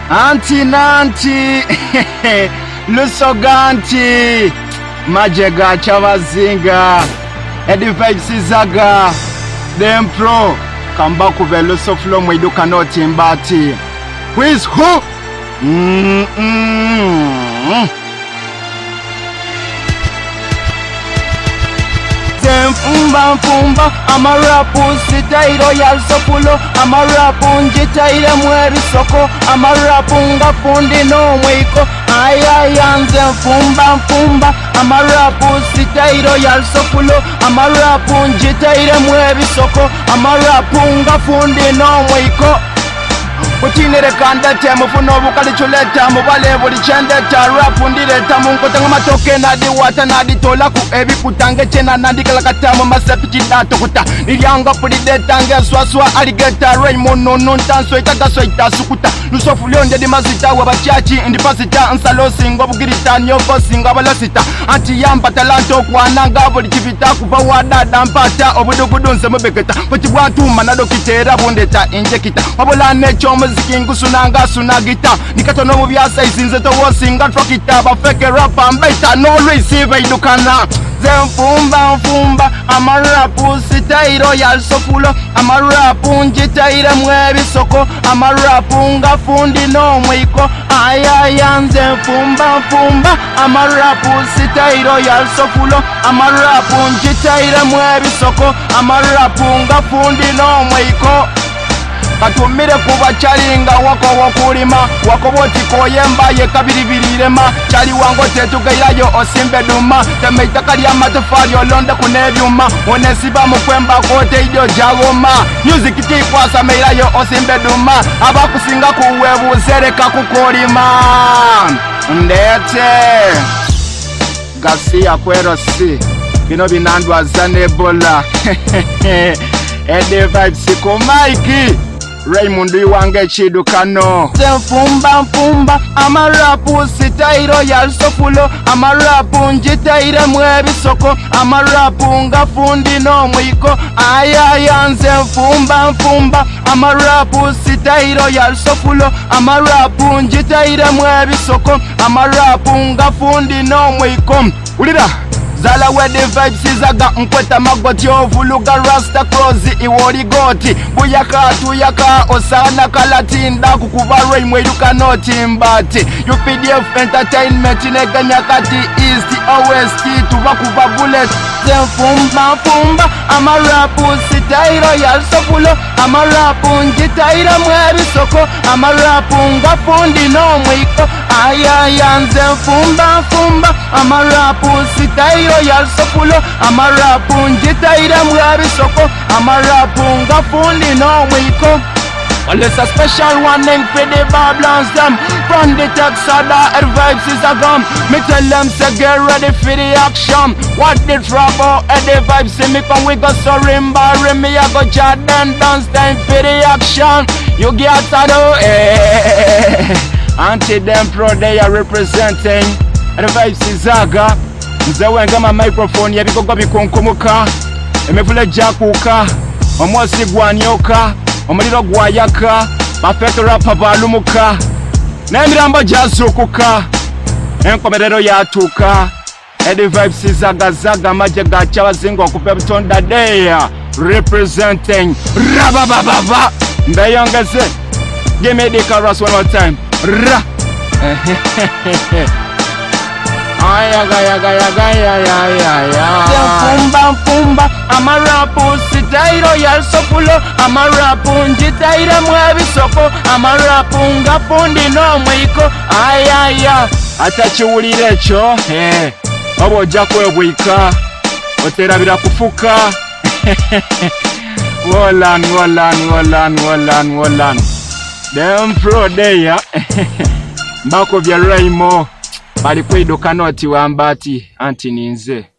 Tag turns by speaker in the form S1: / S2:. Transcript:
S1: Anti nanti Lusoganti Majega Chavazinga Eddie Vibes Zaga Dem Pro Kambaku Veloso Flow Mwiduka Noti Mbati Who is who? Mfumba amarapu sitairo yalsopulo amarapu njitaire mwerisoko amarapu ngafundi no mwiko ayayanze mfumba amarapu sitairo yalsopulo amarapu njitaire mwerisoko amarapu ngafundi no mwiko Kutinere kanda temu funobu kalichuleta mubale buli chendeta rapu ndireta munkote matoke nadi wata nadi tola ku ebi kutange chena nadi kalakatamu masepi chidato kuta nilianga pulideta nge swaswa aligeta Raymond nuntanso itagaso itasukuta nusofu lionde di mazita wabachachi indipasita nsalosi ngobugirita nyokosi ngabalosita anti yamba talanto kwananga buli chivita kuba wadada mpata obudugudunze mubeketa kuchibwatu manado kitera bundeta injekita wabulane chomu Zikingu sunanga sunagita Nikatono mubiasa izinze to wosinga trokita Bafeke rapa mbeta no receive idukana Zemfumba amarapu sitairo yalsofulo amarapu njitaire mwebisoko amarapu ngafundi no mwiko ayayanze mfumba amarapu sitairo yalsofulo amarapu njitaire mwebisoko amarapu ngafundi no mwiko Katumire kuba chalinga wako wakulima wako boti koyemba ye kabiribirirema chali wango tetugeyayo osimbe duma temeitaka lya matafari olonda kunebyuma onesiba mukwemba kote idio jagoma music tikwasa meirayo osimbe duma abakusinga kuwebuzereka kukolima ndete Garcia Kwerosi bino binandwa zanebola Eddie Vibes ko Mikey Raymond wange chidukano Mfumba amarapu sitairo yalsofulo amarapu njitaire mwebisoko amarapu ngafundi no mwiko ayayanze mfumba amarapu sitairo yalsofulo amarapu njitaire mwebisoko amarapu ngafundi no mwiko ulira Zala wedi vibes zaga mkweta magoti ovuluga rasta krozi iwori goti Buyaka tuyaka osana kalatinda kukuva Raymond yuka noti mbati UPDF entertainment inega nyakati east OST tuva kuva bullet Mfumba amarapu sitairo yalsofulo amarapu njitaire mwebisoko amarapu ngafundi no mwiko ayayanze mfumba amarapu sitairo yalsofulo amarapu njitaire mwebisoko amarapu ngafundi no mwiko Well, it's a special one named for the Babylons them From the Texada, Eddie Vibes is a gum Me tell them say get ready for the action What the trouble, Eddie Vibes see me come we go so rimba me I go Jordan dance time for the action You get to do Anti them pro they are representing Eddie Vibes is Zaga Nzewe ngama microphone yabikoga bikonkumuka Emevule jakuka Omwasi gwanyoka Omuliro gwayaka bafeke rapa balumuka Nemirambo jazukuka Enkomerero yatuka Eddie Vibes Zaga majega chabazingo okupe butonda deya Representing Rabababa Ndayongeze Give me the chorus one more time Ra Mfumba amarapu sitairo yalsofulo amarapu njitaire mwebisoko amarapu ngafundi no mwiko ayaya atachiwulire echo obo ojja kwebwika oterabira kufuka Wolan Dem pro deya Mbako vya Raymond bali kwiduka noti wambati anti ninze